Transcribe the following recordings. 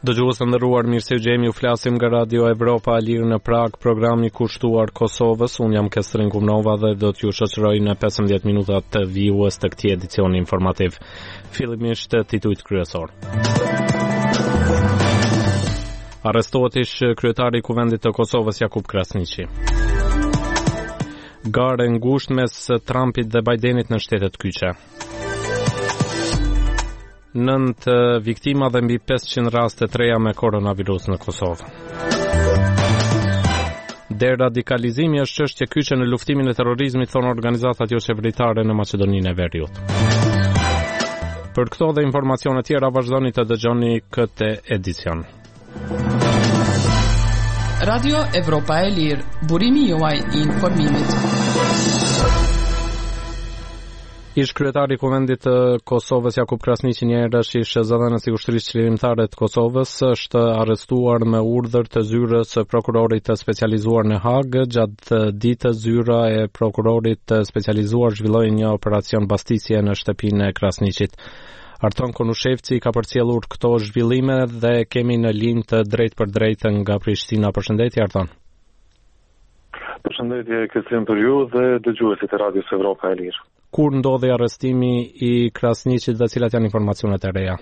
Dëgjues të nderuar, mirë se u gjemi, u flasim nga Radio Evropa e Lirë në Prag, programi kushtuar Kosovës. Unë jam Kestrin Kumnova dhe do t'ju shoqëroj në 15 minuta të vijues të këtij edicioni informativ. Fillimisht titujt kryesor. Arrestohet ish kryetari i Kuvendit të Kosovës Jakub Krasniqi. Garë ngushtë mes Trumpit dhe Bidenit në Shtetet Kyçe. 9 viktima dhe mbi 500 raste të reja me koronavirus në Kosovë. Deradikalizimi është çështje kyçe në luftimin e terrorizmit, thonë organizatat jo qeveritare në Maqedoninë e Veriut. Për këto dhe informacione tjera vazhdoni të dëgjoni këtë edicion. Radio Evropa e Lirë, burimi juaj i informimit. Ish kryetari i Kuvendit të Kosovës Jakub Krasniqi, një herësh ish zëdhënës i ushtrisë çlirimtare të Kosovës, është arrestuar me urdhër të zyrës së prokurorit të specializuar në Hagë. Gjatë ditës zyra e prokurorit të specializuar zhvilloi një operacion bastisje në shtëpinë e Krasniqit. Arton Konushevci ka përcjellur këto zhvillime dhe kemi në linjë të drejtë për drejtë nga Prishtina. Përshëndetje Arton. Përshëndetje Kestrin për ju dhe dëgjuesit e Radios Evropa e Lirë. Kur ndodhi arrestimi i Krasniqit dhe cilat janë informacionet e reja?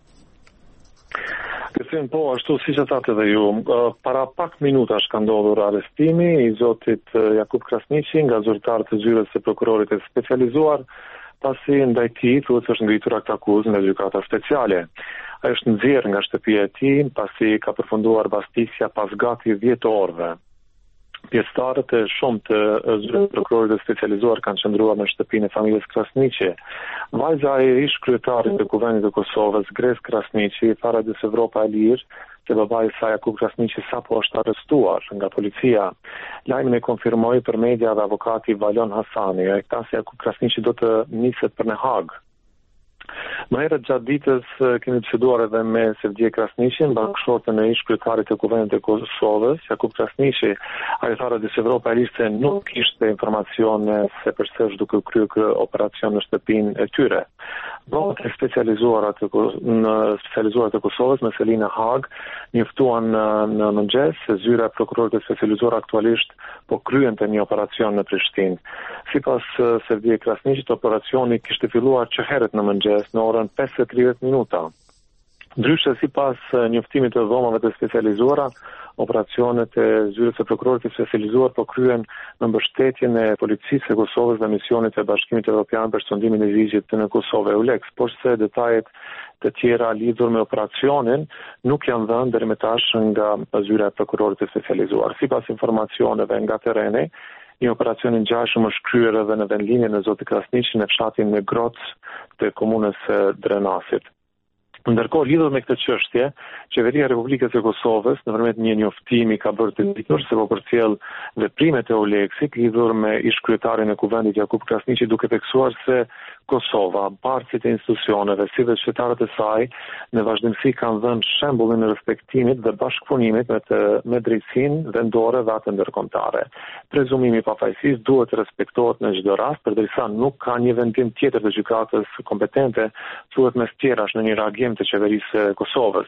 Kestrin, po, ashtu siç e thatë edhe ju, para pak minutash ka ndodhur arrestimi i zotit Jakub Krasniqi nga zyrtarët e zyrës së prokurorit të specializuar, pasi ndaj tij thuhet se është ngritur akt akuzë nga gjykata speciale. Ai është nxjerrë nga shtëpia e tij pasi ka përfunduar bastisja pas gati 10 orëve. Pjesëtarët e shumë të zyrës prokurorit të specializuar kanë qëndruar në shtëpinë e familjes Krasniqi. Vajza e ish kryetarit të Kuvendit të Kosovës, Gres Krasniqi, tha Radios Evropa e Lirë se babai i saj Jakub Krasniqi sapo është arrestuar nga policia. Lajmin e konfirmoi për media dhe avokati Valon Hasani. Ai tha se Jakub Krasniqi do të niset për në Hagë. Më herët gjatë ditës kemi biseduar edhe me Sevdje Krasniqin, bashkëshortën e ish kryetarit të Kuvendit të Kosovës, Jakub Krasniqi. Ai tha Radios Evropa e Lirë se nuk kishte informacione se përse është duke kryer operacion në shtëpinë e tyre. Blogët e specializuara të Kosovës me Selina Hag njoftuan në mëngjes se zyra e prokurorit të specializuar aktualisht po kryente një operacion në Prishtinë. Sipas Sevdje Krasniqit, operacioni kishte filluar që herët në mëngjes në orën 5:30 minuta. Ndryshe, sipas njoftimit të dhomave të specializuara, operacionet e zyrës së prokurorit të specializuar po kryen në mbështetjen e policisë së Kosovës dhe misionit të Bashkimit Evropian për sundimin e ligjit në Kosovë EULEX, por se detajet të tjera lidhur me operacionin nuk janë dhënë deri më tash nga zyra e prokurorit të specializuar. Sipas informacioneve nga terreni, një operacion i ngjashëm është kryer edhe në vendlinjen e zotit Krasniqi në fshatin në Groc të komunës së Drenasit. Ndërkohë, lidhur me këtë çështje, Qeveria e Republikës së Kosovës nëpërmjet një njoftimi ka bërë të ditur se po përcjell veprimet e EULEX-it lidhur me ish kryetarin e Kuvendit Jakub Krasniqi, duke theksuar se Kosova, bartësit e institucioneve, si dhe qytetarët e saj, në vazhdimsi kanë dhënë shembullin e respektimit dhe bashkëpunimit me drejtsinë vendore dhe atë ndërkombëtare. Prezumimi i pafajësisë duhet të respektohet në çdo rast, përderisa nuk ka një vendim tjetër të gjykatës kompetente, thuhet mes tjerash në një reagim të qeverisë së Kosovës.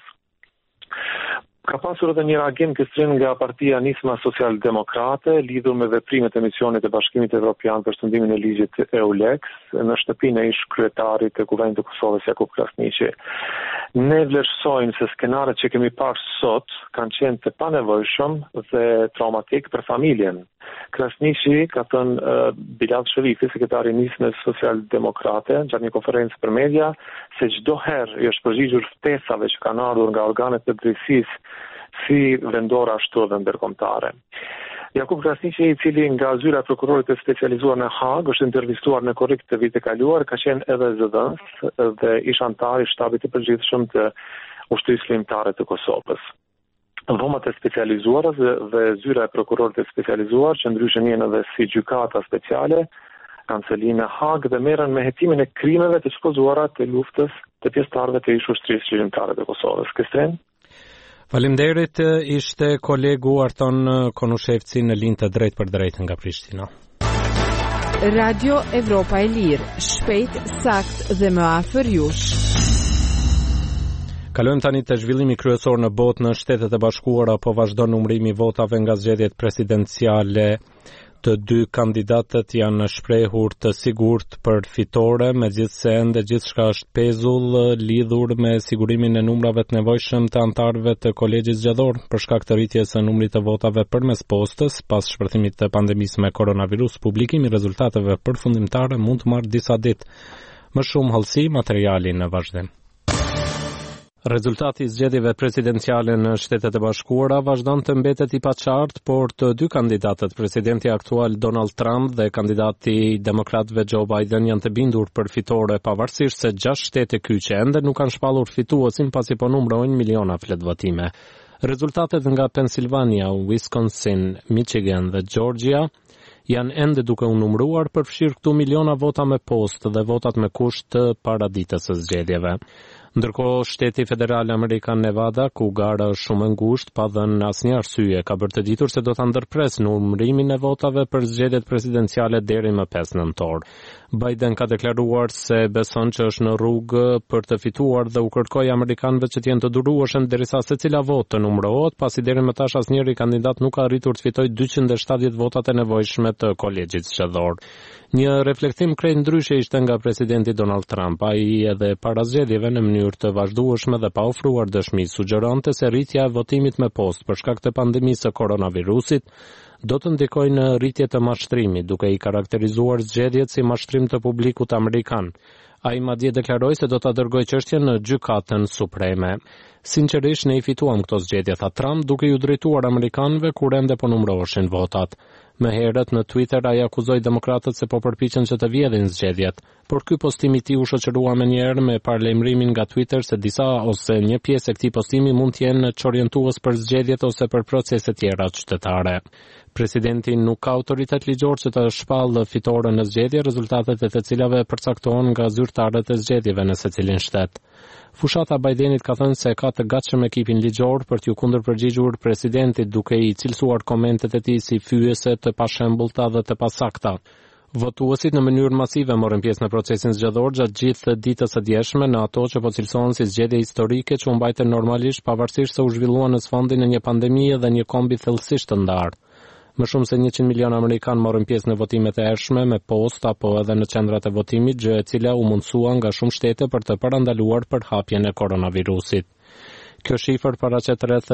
Ka pasur edhe një reagim Kestrin nga partia Nisma Social-Demokrate lidhur me veprimet e misionit të Bashkimit Evropian për sundimin e ligjit EULEX në shtëpinë e ish kryetarit të Kuvendit të Kosovës Jakub Krasniqi. Ne vlerësojmë se skenaret që kemi parë sot kanë qenë të panevojshëm dhe traumatik për familjen. Krasniqi ka thënë Bilal Sherifi, sekretari i Nismës Social-Demokrate, gjatë një konferencë për media, se çdo herë i është përgjigjur ftesave që kanë ardhur nga organet të drejtësisë si vendore ashtu edhe ndërkombëtare. Jakub Krasniqi, i cili nga zyra e prokurorit të specializuar në Hagë është intervistuar në korrik të vitit kaluar, ka qenë edhe zëdhënës dhe ish antar i shtabit të përgjithshëm të ushtrisë ligjore të Kosovës. Dhomat e specializuara dhe zyra e prokurorit të specializuar, që ndryshe njihen edhe si gjykata speciale, Kancelinë e Hagë dhe merren me hetimin e krimeve të supozuara të luftës të pjesëtarëve të ish ushtrisë ligjore të Kosovës. Kestren? Faleminderit, ishte kolegu Arton Konushevci në linjë të drejtë për drejtë nga Prishtina. Radio Evropa e Lirë, shpejt, sakt dhe më afër jush. Kalojmë tani te zhvillimi kryesor në botë. Në Shtetet e Bashkuara po vazhdon numërimi i votave nga zgjedhjet presidenciale. Të dy kandidatët janë shprehur të sigurt për fitore, megjithse ende gjithçka është pezull lidhur me sigurimin e numrave të nevojshëm të anëtarëve të kolegjit zgjedhor për shkak të rritjes së numrit të votave përmes postës pas shpërthimit të pandemisë me koronavirus. Publikimi i rezultateve përfundimtare mund të marrë disa ditë. Më shumë hollësi materiali në vazhdim. Rezultati i zgjedhjeve presidenciale në Shtetet e Bashkuara vazhdon të mbetet i paqartë, por të dy kandidatët, presidenti aktual Donald Trump dhe kandidati demokratëve Joe Biden, janë të bindur për fitore, pavarësisht se 6 shtete kyçe ende nuk kanë shpallur fituesin pasi po numërojnë miliona fletvotime. Rezultatet nga Pennsylvania, Wisconsin, Michigan dhe Georgia janë ende duke u numëruar, përfshirë këtu miliona vota me postë dhe votat me kusht të paraditës së zgjedhjeve. Ndërkohë, shteti federal amerikan Nevada, ku gara është shumë e ngushtë, pa dhënë asnjë arsye, ka bërë të ditur se do ta ndërpresë numërimin e votave për zgjedhjet presidenciale deri më 5 nëntor. Biden ka deklaruar se beson që është në rrugë për të fituar dhe u kërkoi amerikanëve që të jenë të durueshëm derisa secila votë të numërohet, pasi deri më tash asnjëri kandidat nuk ka arritur të fitojë 270 votat e nevojshme të kolegjit zgjedhor. Një reflektim krejt ndryshe ishte nga presidenti Donald Trump. Ai edhe para zgjedhjeve në mënyrë të vazhdueshme dhe pa ofruar dëshmi sugjeronte se rritja e votimit me postë për shkak të pandemisë së koronavirusit do të ndikojë në rritje të mashtrimit, duke i karakterizuar zgjedhjet si mashtrim të publikut amerikan. Ai madje deklaroi se do ta dërgojë çështjen në gjykatën supreme. Sinqerisht ne I fituam këto zgjedhje, tha Trump, duke ju drejtuar amerikanëve kur ende po numëroheshin votat. Më herët në Twitter ai akuzoi demokratët se po përpiqen që të vjedhin zgjedhjet, por ky postim I tij u shoqërua menjëherë me paralajmërimin nga Twitter se disa ose një pjesë e këtij postimi mund të jenë çorientues për zgjedhjet ose për procese tjera qytetare. Presidenti nuk ka autoritet ligjor që të shpallë fitoren në zgjedhje, rezultatet e të cilave përcaktohen nga zyrtarët e zgjedhjeve në secilin shtet. Fushata Bidenit ka thënë se ka të gatshëm ekipin ligjor për t'ju kundërpërgjigjur presidentit, duke I cilësuar komentet e tij si fyese, të pashembullta dhe të pasakta. Votuesit në mënyrë masive morën pjesë në procesin zgjedhor gjatë gjithë ditës së djeshme në ato që po cilësohen si zgjedhje historike që u mbajtën normalisht pavarësisht se u zhvilluan në sfondin e një pandemie dhe një kombi thellësisht të ndarë. Më shumë se 100 milionë amerikanë morën pjesë në votimet e ershme me postë apo edhe në qendrat e votimit, gjë e cila u mundsua nga shumë shtete për të parandaluar përhapjen e koronavirusit. Kjo shifër paraqet rreth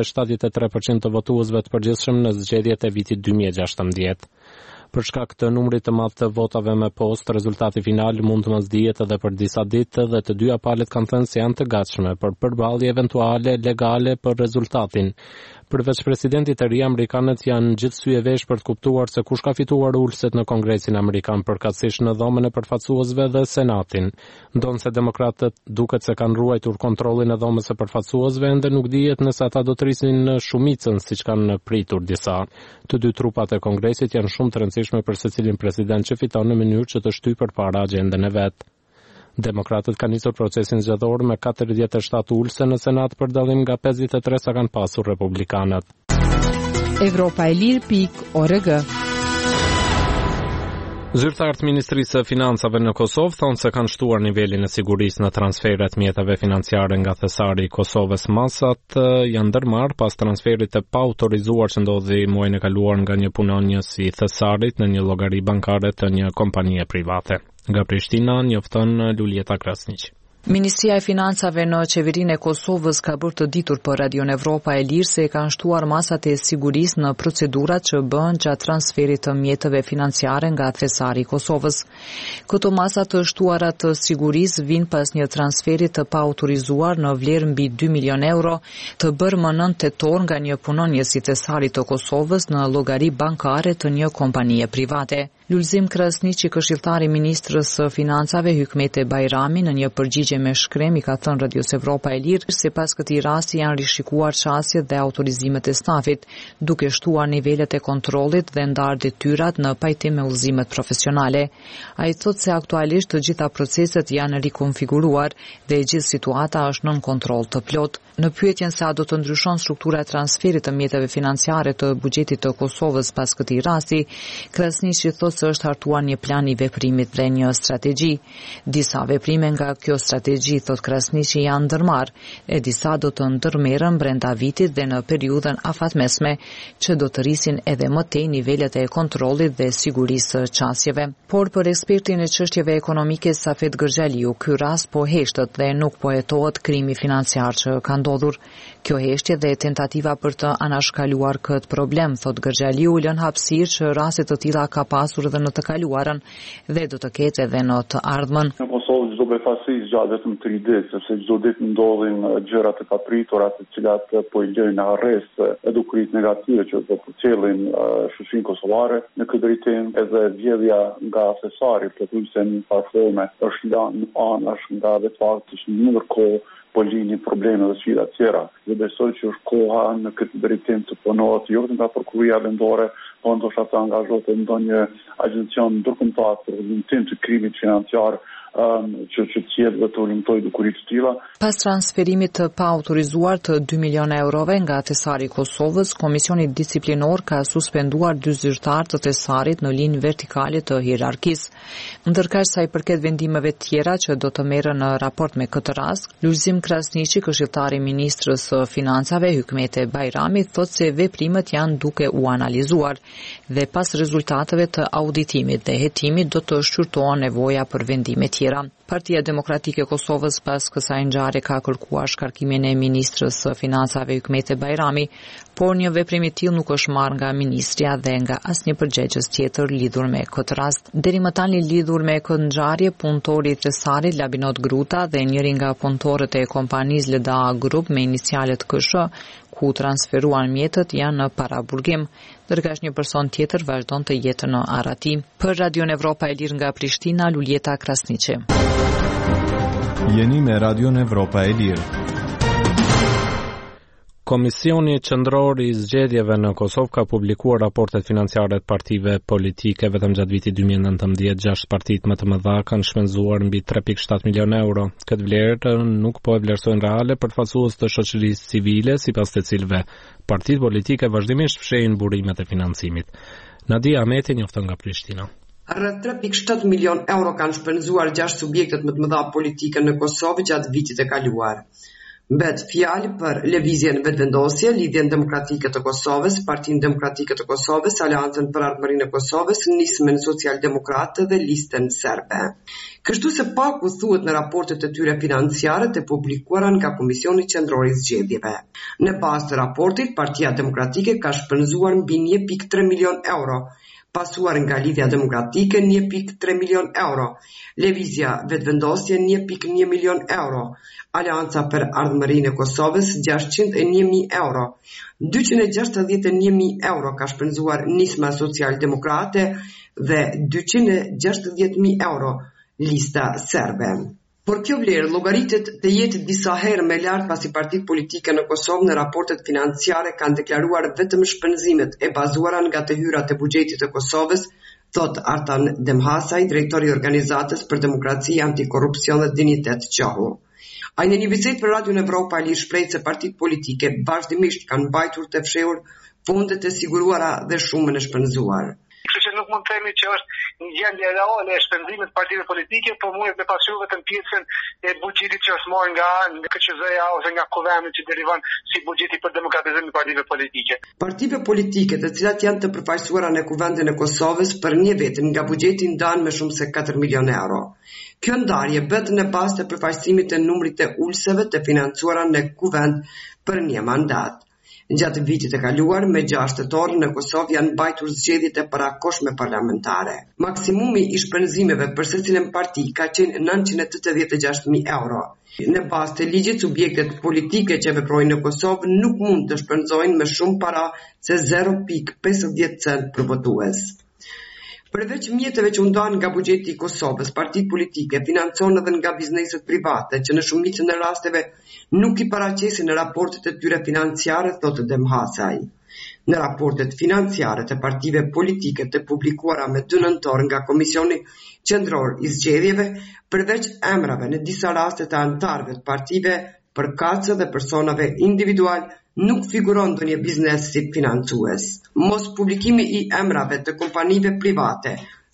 73% të votuesve të përgjithshëm në zgjedhjet e vitit 2016. Për shkak të numrit të madh të votave me postë, rezultati final mund të mos dihet edhe për disa ditë dhe të dyja palët kanë thënë se janë të gatshme për përballje eventuale legale për rezultatin. Përveç presidentit të ri, amerikanët janë gjithsej e vesh për të kuptuar se kush ka fituar ulset në Kongresin Amerikan, përkatësisht në dhomën e përfaqësuesve dhe Senatin. Ndonse demokratët duket se kanë ruajtur kontrollin e dhomës së përfaqësuesve, ende nuk dihet nëse ata do të rrisin shumicën siç kanë pritur disa. Të dy trupat e Kongresit janë shumë të rëndësishme për secilin president që fiton në mënyrë që të shtyjë përpara agjendën e vet. Demokratët kanë nisur procesin zgjedhor me 47 ulse në Senat për dallim nga 53 sa kanë pasur republikanët. Evropaelir.org. Zyrtarët Ministrisë së Financave në Kosovë thonë se kanë shtuar nivelin e sigurisë në transferet mjeteve financiare nga thesari I Kosovës. Masat janë ndërmarrë pas transferit të paautorizuar që ndodhi muajin e kaluar nga një punonjës I thesarit në një llogari bankare të një kompanie private. Nga Prishtina njofton Lulieta Krasniq. Ministria e Financave në qeverinë e Kosovës ka bërë të ditur për Radion Evropa e Lirë se kanë shtuar masat e sigurisë në procedurat që bën gjatë transferit të mjeteve financiare nga thesari I Kosovës. Këto masa të shtuara të sigurisë vijnë pas një transferi të paautorizuar në vlerë mbi 2 milion euro të bërë më 9 tetor nga një punonjës I thesarit të Kosovës në llogari bankare të një kompanie private. Lulzim Krasniqi, këshilltari I Ministrës së Financave Hykmete Bajrami, në një përgjigje me shkrem I ka thënë Radios Evropa e Lirë se pas këtij rasti janë rishikuar çësjet dhe autorizimet e stafit, duke shtuar nivelet e kontrollit dhe ndarë detyrat në pajtim me udhëzimet profesionale. Ai thotë se aktualisht të gjitha proceset janë rikonfiguruar dhe gjithë situata është nën kontroll të plot. Në pyetjen se a do të ndryshon struktura e transferit të mjeteve financiare të buxhetit të Kosovës pas këtij rasti, Krasniqi thotë se është hartuar një plan i veprimit dhe një strategji. Disa veprime nga kjo strategji, thot Krasniqi, janë ndërmarrë e disa do të ndërmerren brenda vitit dhe në periudhën afatmesme që do të rrisin edhe më tej nivelet e kontrollit dhe sigurisë së qasjeve. Por për ekspertin e çështjeve ekonomike Safet Gërgjaliu, ky rast po heshtët dhe nuk po hetohet krimi financiar që ka ndodhur. Kjo heshtje dhe tentativa për të anashkaluar këtë problem, thot Gërgjaliu, lën hapësirë që raste të tilla ka pasur edhe në të kaluarën dhe do të ketë edhe në të ardhmen. Në Kosovë çdo befasi zgjat vetëm 3 ditë, sepse çdo ditë ndodhin gjëra të papritura, të cilat po i lëjnë në arrest edukrit negative që do të cilin shoqërinë kosovare. Në këtë drejtim edhe vjedhja nga asesari plotëse në parforme është lënë anash nga vetë fakti që ndërkohë po lini probleme dhe sfida tjera. Dhe besoj që është koha në këtë drejtim të punohet jo vetëm nga prokuria vendore, po ndoshta të angazhohet ndonjë agjencion ndërkombëtar për vendimtim të krimit financiar që tjetë dhe të ulimtoj dukurit të tilla. Pas transferimit të pa autorizuar të 2 milion eurove nga Tesari i Kosovës, Komisioni Disciplinor ka suspenduar 2 zyrtarë të Tesarit në linjë vertikale të hierarkisë. Ndërkaq sa i përket vendimeve tjera që do të merren në raport me këtë rast, Lulzim Krasniqi, këshilltari i ministrës së Financave Hykmete Bajrami, thotë se veprimet janë duke u analizuar dhe pas rezultateve të auditimit dhe hetimit do të shqyrtohen nevoja për vendime tjera. Partia Demokratike e Kosovës pas kësaj ngjarje ka kërkuar shkarkimin e ministrës së Financave Hykmete Bajrami, por një veprim i tillë nuk është marrë nga ministria dhe nga asnjë përgjegjës tjetër lidhur me këtë rast. Deri më tani lidhur me këtë ngjarje, punëtori i Tesarit Labinot Gruta dhe njëri nga punëtorët e kompanisë Leda Group me inicialet KSH, ku transferuan mjetët, janë në paraburgim, ndërkësh një person tjetër vazhdon të jetë në Arati. Për Radion Evropa e Lirë nga Prishtina, Luljeta Krasniqi. Jeni me Radion Evropa e Lirë. Komisioni Qendror i Zgjedhjeve në Kosovë ka publikuar raportet financiare të partive politike. Vetëm gjatë vitit 2019, 6 partitë më të mëdha kanë shpenzuar mbi 3.7 milion euro. Këtë vlerë nuk po e vlerësojnë reale përfaqësues të shoqërisë civile, sipas të cilëve partitë politike vazhdimisht fshehin burimet e financimit. Nadia Ahmeti njofton nga Prishtina. Rreth 3.7 milion euro kanë shpenzuar 6 subjektet më të mëdha politike në Kosovë gjatë vitit e kaluar. Mbet fjalë për Lëvizjen Vetëvendosje, Lidhjen Demokratike të Kosovës, Partinë Demokratike të Kosovës, Aleancën për Ardhmërinë e Kosovës, Nismën Social-Demokratë dhe Listën Serbe. Kështu se paku thuhet në raportet e tyre financiare të publikuara nga Komisioni Qendror i Zgjedhjeve. Në bazë të raportit, Partia Demokratike ka shpenzuar mbi 1.3 milion euro, pasuar nga Lidhja Demokratike 1.3 milion euro, Lëvizja Vetëvendosje 1.1 milion euro, Aleanca për Ardhmërinë e Kosovës 601.000 euro, 261.000 euro ka shpenzuar Nisma Social-Demokrate dhe 260.000 euro Lista Serbe. Por kjo vlerë llogaritet të jetë disa herë më lart pasi partitë politike në Kosovë në raportet financiare kanë deklaruar vetëm shpenzimet e bazuara nga të hyrat e buxhetit të Kosovës, thot Artan Demhasaj, drejtori i Organizatës për Demokraci, Antikorrupsion dhe Dinjitet Qahu. Ai në një bisedë për Radion Evropa Lirë shpreh se partitë politike vazhdimisht kanë mbajtur të fshehur fondet e siguruara dhe shumën e shpenzuar. Kështu që nuk mund të themi që është një gjendje reale e shpenzimit të partive politike, por mund të pasojë vetëm pjesën e buxhetit që është marrë nga KQZ-ja ose nga kuvendi që derivon si buxheti për demokratizimin e partive politike. Partive politike, të cilat janë të përfaqësuara në kuvendin e Kosovës, për një vit nga buxheti ndan më shumë se 4 milion euro. Kjo ndarje bëhet në bazë të përfaqësimit të numrit të ulseve të financuara në kuvend për një mandat. Gjatë vitit e kaluar, me 6 tetor në Kosovë janë mbajtur zgjedhjet e parakohshme parlamentare. Maksimumi i shpenzimeve për secilën parti ka qenë 986.000 euro. Në bazë të ligjit, subjektet politike që veprojnë në Kosovë nuk mund të shpenzojnë më shumë para se 0.50 cent për votues. Përveç mjeteve që ndahen nga buxheti i Kosovës, partitë politike financojnë edhe nga bizneset private, që në shumicën e rasteve nuk i paraqesin në raportet e tyre financiare, thotë Demhasaj. Në raportet financiare të partive politike të publikuara me 2 nëntor nga Komisioni Qendror i Zgjedhjeve, përveç emrave në disa raste të anëtarëve të partive, përkatëse dhe personave individual, nuk figuron ndonjë biznes si financues. Mos publikimi i emrave të kompanive private,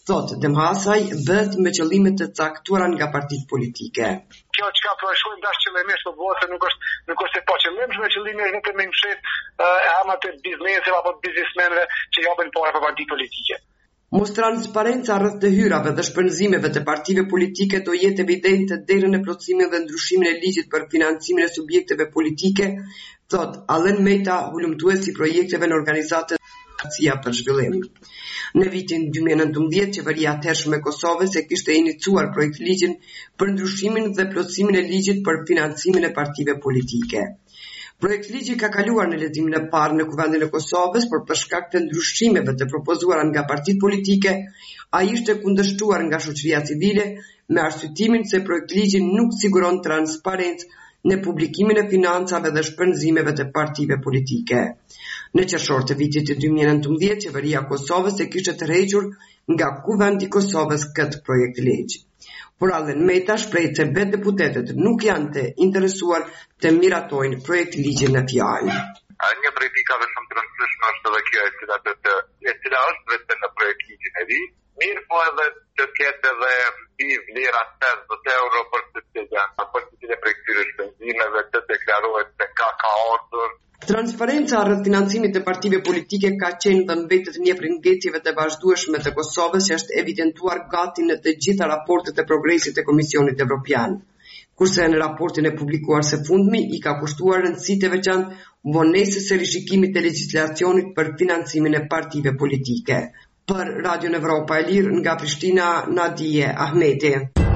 Thotë Demhasaj bëhet me qëllime të caktuara nga partitë politike. Kjo çka proshojmë dash qëllimisht të bëhet se nuk është e paqëllimshme, qëllimi është vetëm me mshet e hamat e bizneseve apo biznesmenëve që japin para për parti politike. Mos transparenca rreth të hyrave dhe shpenzimeve të partive politike do jetë evidente deri në plotësimin dhe ndryshimin e ligjit për financimin e subjekteve politike, thot Allen Meta, hulumtuesi i projekteve në organizatën për zhvillim. Në vitin 2019, qeveria atëhershme e Kosovës e kishte inicuar projekt ligjin për ndryshimin dhe plotësimin e ligjit për financimin e partive politike. Projekt ligji ka kaluar në leximin e parë në Kuvendin e Kosovës, por për shkak të ndryshimeve të propozuara nga partitë politike, ai ishte kundërshtuar nga shoqëria civile me arsyetimin se projekt ligji nuk siguron transparencë në publikimin e financave dhe shpenzimeve të partive politike. Në qershor të vitit 2019, qeveria e Kosovës e kishte tërhequr nga Kuvendi i Kosovës këtë projekt ligj. Por Allen Meta shpreh se vetë deputetët nuk janë të interesuar të miratojnë projekt ligjin në fjalë. Një prej pikave shumë të rëndësishme është edhe kjo e cila është vetëm në projekt ligjin e ri, mirë po edhe të ketë edhe vlera 50 euro për secilin prej këtyre shpenzimeve të deklarohet se ka ardhur. Transparenca rreth financimit të partive politike ka qenë dhe mbetet një prej ngecjeve të vazhdueshme të Kosovës që është evidentuar gati në të gjitha raportet e progresit e Komisionit Evropian. Kurse në raportin e publikuar së fundmi i ka kushtuar rëndësi të veçantë vonesës së rishikimit të legjislacionit për financimin e partive politike. Për Radio Evropa e Lirë nga Prishtina, Nadije Ahmeti.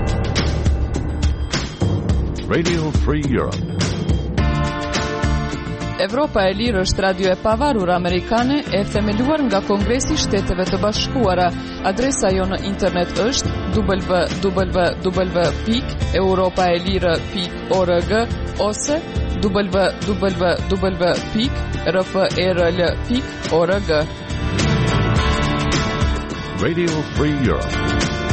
Radio Free Europe. Evropa e Lirë është radio e pavarur amerikane e themeluar nga Kongresi i Shteteve të Bashkuara. Adresa jo në internet është www.europaelire.org ose www.rprl.org. Radio Free Europe.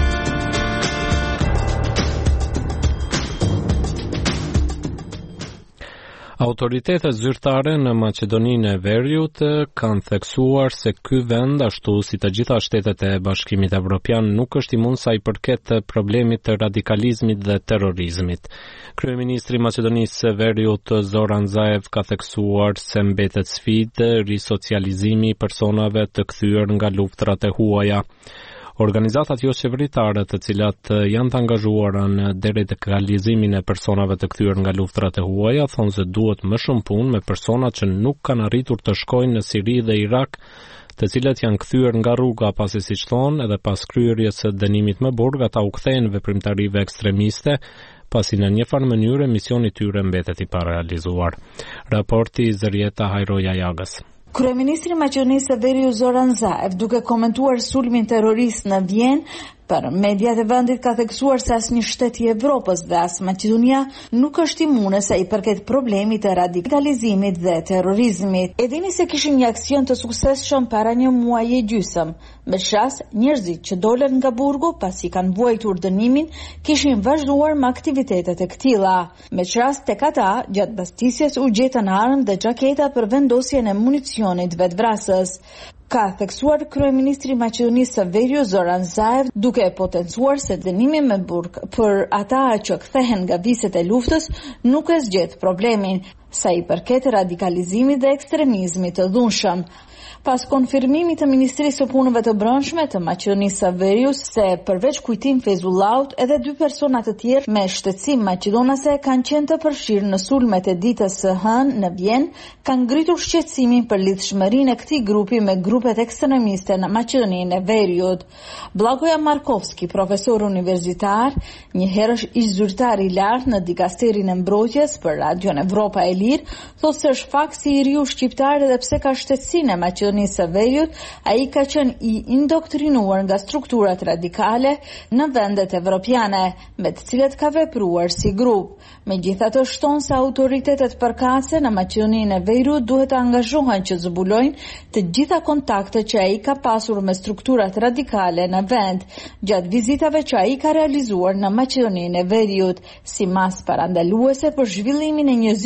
Autoritetet zyrtare në Maqedoninë e Veriut kanë theksuar se ky vend, ashtu si të gjitha shtetet e Bashkimit Evropian, nuk është imun sa i përket problemit të radikalizmit dhe terrorizmit. Kryeministri i Maqedonisë së Veriut Zoran Zaev ka theksuar se mbetet sfidë risocializimi i personave të kthyer nga luftrat e huaja. Organizatat jo qeveritare të cilat janë të angazhuara në deradikalizimin e personave të kthyer nga luftrat e huaja thonë se duhet më shumë punë me persona që nuk kanë arritur të shkojnë në Siri dhe Irak, të cilët janë kthyer nga rruga pasi siç thonë edhe pas kryerjes së dënimit më burg ata u kthehen veprimtarive ekstremiste, pasi në një farë mënyrë misioni i tyre mbetet i parealizuar. Raporti Zërieta Hajroja Jagës. Kryeministri i Maqedonisë së Veriut Zoran Zaev, duke komentuar sulmin terrorist në Vjenë, për mediat e vendit ka theksuar se asnjë shtet i Evropës dhe as Maqedonia nuk është imune sa i përket problemit të radikalizimit dhe terrorizmit. E dini se kishim një aksion të suksesshëm para një muaji e gjysmë. Me shas, njerëzit që dolën nga burgu pasi kanë vuajtur dënimin, kishin vazhduar me aktivitetet e këtilla. Me shas tek ata, gjatë bastisjes u gjetën armë dhe xhaketa për vendosjen e municionit vetvrasës. Ka theksuar kryeministri i Maqedonisë së Veriut Zoran Zaev, duke potencuar se dënimi me burg për ata që kthehen nga viset e luftës nuk e zgjedh problemin sa i përket radikalizimit dhe ekstremizmit të dhunshëm. Pas konfirmimit të Ministrisë së Punëve të Brendshme të Maqedonisë së Veriut se përveç Kujtim Feyzullaut edhe 2 persona të tjerë me shtetësim maqedonase kanë qenë të përfshirë në sulmet e ditës së hënë në Vjenë, kanë ngritur shqetësimin për lidhshmërinë e këtij grupi me grupet ekstremiste në Maqedoninë e Veriut. Blagoja Markovski, profesor universitar, një herësh ish zyrtar i lartë në dikasterin e mbrojtjes për Radio Evropa e Lirë, thotë se është faksi i riu shqiptar edhe pse ka shtetësinë e Maqedonisë së Veriut, ai ka qenë i indoktrinuar nga strukturat radikale në vendet evropiane, me të cilat ka vepruar si grup. Megjithatë shton se autoritetet përkatëse në Maqedoninë e Veriut duhet të angazhohen që zbulojnë të gjitha kontaktet që ai ka pasur me strukturat radikale në vend, gjatë vizitave që ai ka realizuar në Maqedoninë e Veriut, si mas parandaluese për zhvillimin e një zinxhiri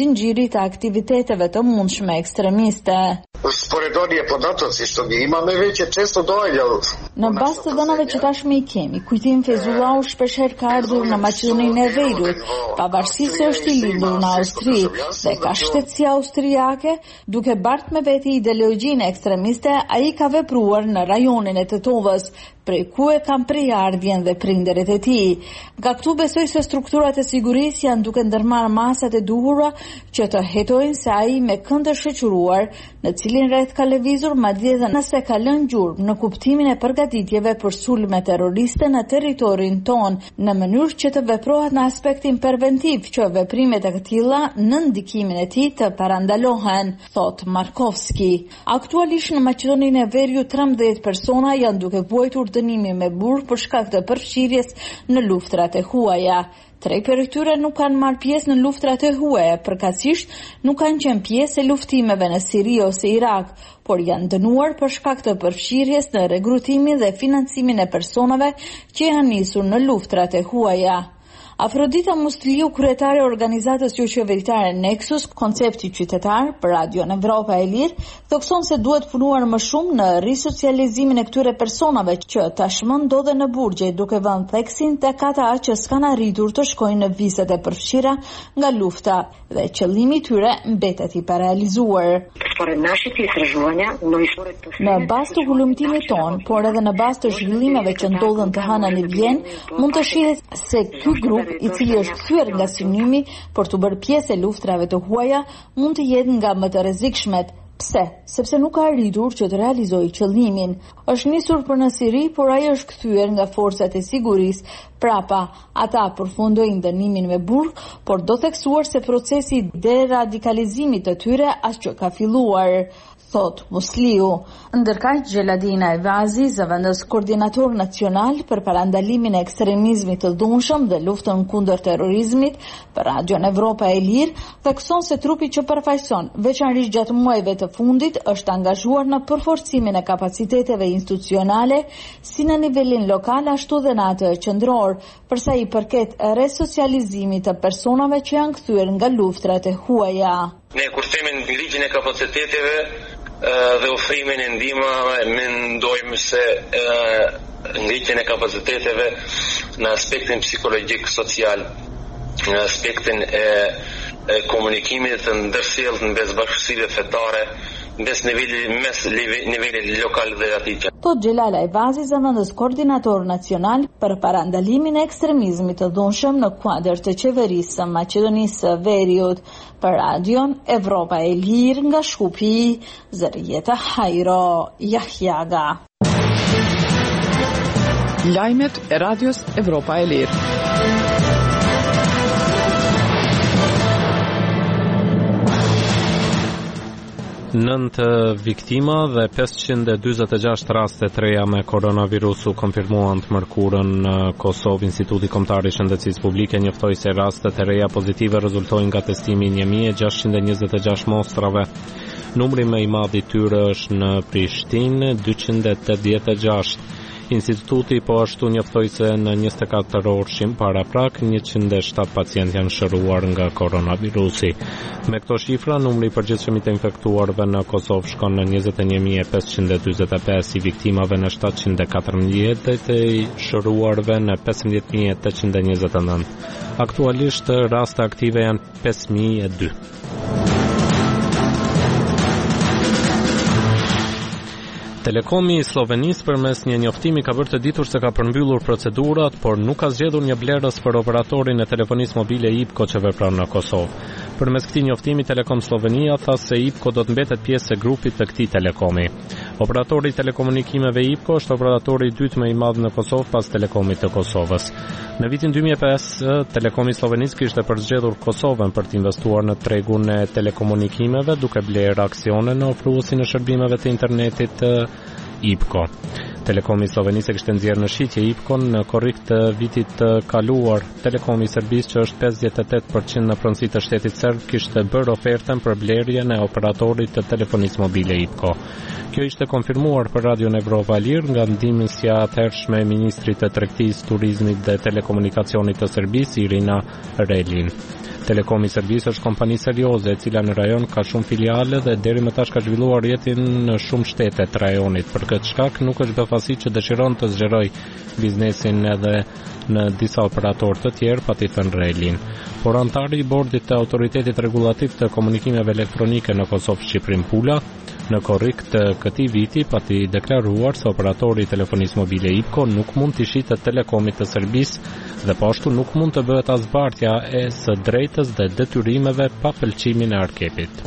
siguri të aktiviteteve të mundshme ekstremiste. Usporedoni podatocи što mi imamo već je često događalo. Në bazë të dhënave që tashmë i kemi, Kujtim Fezullahu shpeshherë ka ardhur në Maqedoninë e Veriut, pavarësisht se është i lindur në Austri dhe ka shtetësi austriake, duke bartë me veti ideologjinë ekstremiste, ai ka vepruar në rajonin e Tetovës, prej ku e kam prejardhjen dhe prindërit e tij. Nga këtu besoj se strukturat e sigurisë janë duke ndërmarrë masat e duhura që të hetojnë se ai me kënd të shoqëruar, në cilin rreth ka lëvizur, madje edhe nëse ka lënë gjurmë në kuptimin e përgatitjeve për sulme terroriste në territorin ton, në mënyrë që të veprohet në aspektin preventiv që veprimet e këtilla në ndikimin e tij të parandalohen, thot Markovski. Aktualisht në Maqedoninë e Veriut 13 persona janë duke vuajtur dënimi me burg për shkak të përfshirjes në luftrat e huaja. 3 prej tyre nuk kanë marrë pjesë në luftrat e huaja, përkatësisht nuk kanë qenë pjesë e luftimeve në Siri ose Irak, por janë dënuar për shkak të përfshirjes në regrutimin dhe financimin e personave që janë nisur në luftrat e huaja. Afrodita Musliu, kryetare e organizatës jo-qeveritare Nexus, koncepti qytetar për Radion Evropa e Lirë, thekson se duhet punuar më shumë në risocializimin e këtyre personave që tashmë ndodhen në burgje, duke vënë theksin tek ata që s'kan arritur të shkojnë në vizat e përfshira nga lufta dhe qëllimi i tyre mbetet i parealizuar. Në bazë të hulumtimit ton, por edhe në bazë të zhvillimeve që ndodhen të hënën e vjen, mund të shihet se ky grup i cili është kthyer nga synimi për të bërë pjesë e luftrave të huaja mund të jetë nga më të rrezikshmet. Pse? Sepse nuk ka arritur që të realizojë qëllimin. Është nisur për në Siri, por ai është kthyer nga forcat e sigurisë prapa. Ata përfundojnë dënimin me burg, por do theksuar se procesi i deradikalizimit të tyre as që ka filluar, thot Musliu. Ndërkaq Gjeladina Evazi, zëvendës koordinator nacional për parandalimin e ekstremizmit të dhunshëm dhe luftën kundër terrorizmit për Radion Evropa e Lirë, thekson se trupi që përfaqëson, veçanërisht gjatë muajve të fundit, është angazhuar në përforcimin e kapaciteteve institucionale, si në nivelin lokal ashtu dhe në atë qendror, përsa i përket resocializimit të personave që janë kthyer nga luftrat e huaja. Ne kur themi ngritjen e kapaciteteve dhe ofrimin e ndihmave, mendojmë se ngritjen e kapaciteteve në aspektin psikologjik social, në aspektin e komunikimit të ndërsjellët mes bashkësive fetare, mes nivelit lokal dhe atij. Tot Gjelala Evazi, zëvendës koordinator nacional për parandalimin e ekstremizmit të dhunshëm në kuadër të qeverisë së Maqedonisë së Veriut, për Radion Evropa e Lirë nga Shkupi, Zërieta Hajro Jahjaga. Lajmet e Radios Evropa e Lirë. 9 viktima dhe 546 raste të reja me koronavirus u konfirmuan të mërkurën në Kosovë. Instituti Kombëtar i Shëndetësisë Publike njoftoi se rastet e reja pozitive rezultojnë nga testimi 1626 mostrave. Numri më i madh i tyre është në Prishtinë, 286. Instituti po ashtu njoftoi se në 24 orëshim para prak 107 pacientë janë shëruar nga koronavirusi. Me këto shifra, numri i përgjithshëm të infektuarve në Kosovë shkon në 21545, i viktimave në 714 dhe të shëruarve në 15829. Aktualisht raste aktive janë 5002. Telekomi i Slovenisë përmes një njoftimi ka bërë të ditur se ka përmbyllur procedurat, por nuk ka zgjedhur një blerës për operatorin e telefonisë mobile IPCO që vepron në Kosovë. Përmes këtij njoftimi, Telekom Slovenia tha se IPCO do të mbetet pjesë e grupit të këtij telekomi. Operatori i telekomunikimeve IPCO është operatori i dytë më i madh në Kosovë pas Telekomit të Kosovës. Në vitin 2005, Telekomi i Slovenisë kishte përzgjedhur Kosovën për të investuar në tregun e telekomunikimeve, duke blerë aksione në ofruesin e shërbimeve të internetit IPCO. Telekomi i Slovenisë kishte nxjerrë në shitje IPCO-n në korrik të vitit të kaluar. Telekomi i Serbisë, që është 58% në pronësi të shtetit serb, kishte bërë ofertën për blerjen e operatorit të telefonisë mobile IPCO. Kjo ishte konfirmuar për Radion Evropa e Lirë nga ndihmësi përgjigjesja e atëhershme e ministrit të Tregtisë, Turizmit dhe Telekomunikacionit të Serbisë, Irina Relin. Telekomi Serbisë është kompani serioze e cila në rajon ka shumë filiale dhe deri më tash ka zhvilluar rrjetin në shumë shtete të rajonit. Për këtë shkak nuk është befasi që dëshiron të zgjeroj biznesin edhe në disa operatorë të tjerë, pati thënë Relin. Por antari i bordit të Autoritetit Rregullativ të Komunikimeve Elektronike në Kosovë, Shqipërinë Pula, në korrik të këtij viti pati deklaruar se operatori i telefonisë mobile IPCO nuk mund të shitet telekomit të Serbisë dhe po ashtu nuk mund të bëhet as zbartja e së drejtës dhe detyrimeve pa pëlqimin e arkepit.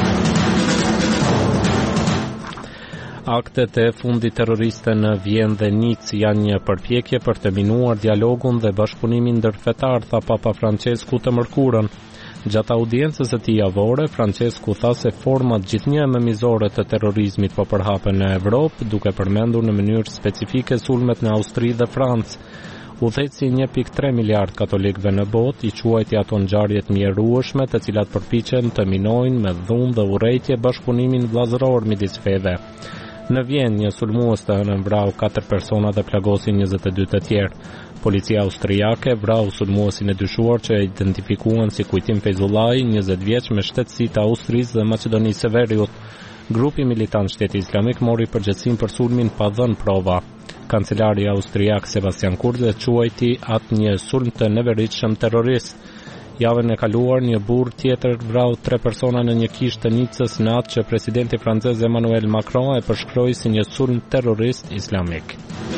Aktet e fundit terroriste në Vjenë dhe Nicë janë një përpjekje për të minuar dialogun dhe bashkëpunimin ndërfetar, tha Papa Francesku të mërkurën. Gjatë audiencës së tij javore, Francesku tha se format gjithnjë mëmizore të terrorizmit po përhapen në Evropë, duke përmendur në mënyrë specifike sulmet në Austri dhe Francë. Udhëheci 1.3 miliard katolikëve në botë i quajti ato ngjarjet mjerueshme, të cilat përpiqen të minojnë me dhunë dhe urrejtje bashkëpunimin vllazëror midis feve. Në Vjenë, një sulmues të hënën vrau 4 persona dhe plagosi 22 të tjerë. Policia austriake vrau sulmuesin e dyshuar që e identifikuan si Kujtim Feyzullahi, 20 vjeç me shtetësi të Austrisë dhe Maqedonisë së Veriut. Grupi militant Shteti Islamik mori përgjegjësinë për sulmin pa dhënë prova. Kancelari austriak Sebastian Kurz e quajti atë një sulm të neveritshëm terrorist. Javën e kaluar, një burr tjetër vrau 3 persona në një kishë të Nicës në atë që presidenti francez Emmanuel Macron e përshkroi si një sulm terrorist islamik.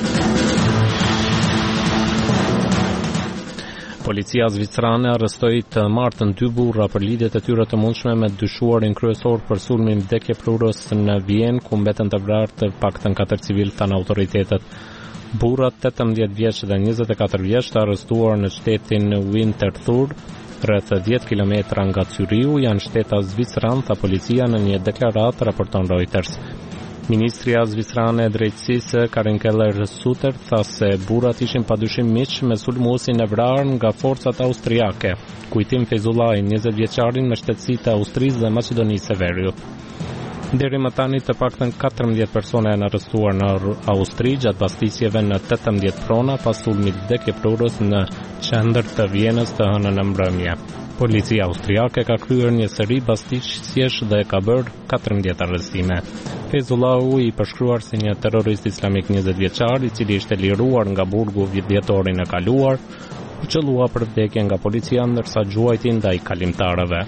Policia zvicrane arrestoi të martën 2 burra për lidhjet e tyre të mundshme me dyshuarin kryesor për sulmin vdekjeprurës në Vjenë, ku mbeten të vrarë të paktën 4 civil, thanë autoritetet. Burrat 18 vjeç dhe 24 vjeç të arrestuar në shtetin Winterthur, rreth 10 kilometra nga Zyriu, janë shteta zvicran, tha policia në një deklaratë, raporton Reuters. Ministria zvicrane e drejtësisë Karin Keller-Sutter tha se burrat ishin padyshim miq me sulmuesin e vrarë nga forcat austriake, Kujtim Feyzullahi, 20 vjeçarin me shtetësi të Austrisë dhe Maqedonisë së Veriut. Deri më tani të paktën 14 persona janë arrestuar në Austri gjatë bastisjeve në 18 prona pas sulmit vdekjeprurës në qendër të Vjenës të hënën në mbrëmje. Policia austriake ka kryer një seri bastisjesh dhe ka bërë 14 arrestime. Feyzullahu i përshkruar si një terrorist islamik 20 vjeçar, i cili ishte liruar nga burgu dhjetorin e kaluar, u qellua për vdekje nga policia ndërsa gjuajti ndaj kalimtarëve.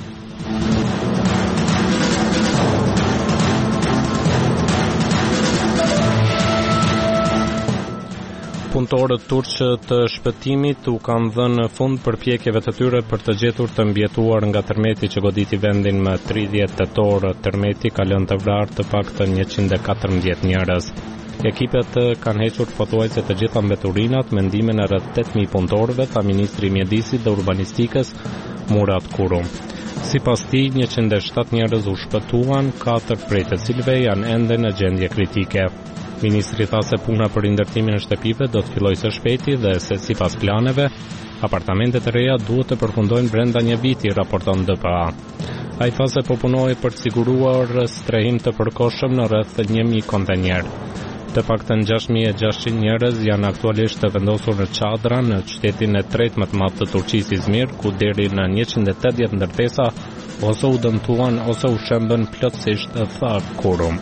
Punëtorët turqë të shpëtimit u kanë dhënë fund përpjekjeve të tyre për të gjetur të mbjetuar nga tërmeti që goditi vendin më 30 tetor. Tërmeti ka lënë të vrarë të paktën 114 njerëz. Ekipet kanë hequr pothuajse të gjitha mbeturinat me ndihmën e rreth 8000 punëtorëve, tha ministri i mjedisit dhe urbanistikës Murat Kurum. Sipas tij, 107 njerëz u shpëtuan, 4 prej të cilëve janë ende në gjendje kritike. Ministri tha se puna për ndërtimin e shtëpive do të fillojë së shpejti dhe se sipas planeve, apartamentet e reja duhet të përfundojnë brenda një viti, raporton DPA. Ai tha se po punoi për të siguruar strehim të përkohshëm në rreth 1000 kontenjer. Të paktën 6600 njerëz janë aktualisht të vendosur në çadra në qytetin e tretë më të madh të Turqisë, Izmir, ku deri në 180 ndërtesa ose u dëmtuan ose u shembën plotësisht, tha Kurum.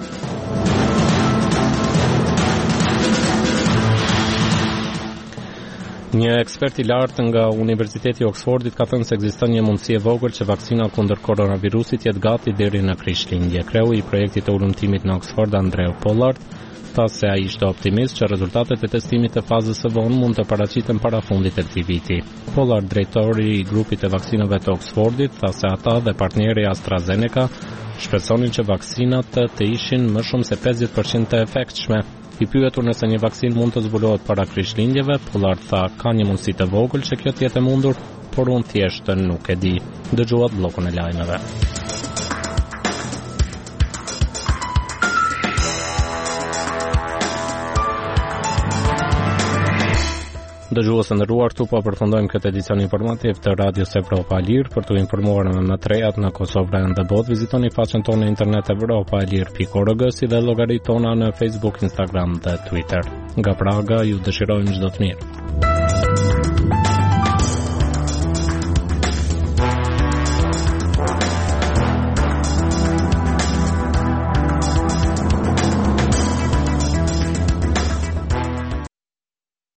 Një ekspert i lartë nga Universiteti i Oxfordit ka thënë se ekziston një mundësi e vogël që vaksina kundër koronavirusit jetë gati deri në Krishtlindje. Kreu i projektit të ulëmtimit në Oxford, Andrew Pollard, tha se ai ishte optimist që rezultatet e testimit të fazës së vonë mund të paraqiten para fundit të këtij viti. Pollard, drejtori i grupit të vaksinave të Oxfordit, tha se ata dhe partneri AstraZeneca shpresonin që vaksinat të ishin më shumë se 50% të efektshme. I pyetur nëse një vaksinë mund të zbulohet para Krishtlindjeve, Pollard tha ka një mundësi të vogël që kjo të jetë e mundur, por unë thjesht nuk e di. Dëgjuat bllokun e lajmeve. Dëgjues të nderuar, këtu po përfundojmë këtë edicion informativ të Radios Evropa e Lirë. Për të informuar më të rejat në Kosovë dhe në botë, vizitoni faqen tonë në internet europaelir.org si dhe llogaritë tona në Facebook, Instagram dhe Twitter. Nga Praga ju dëshirojmë çdo të mirë.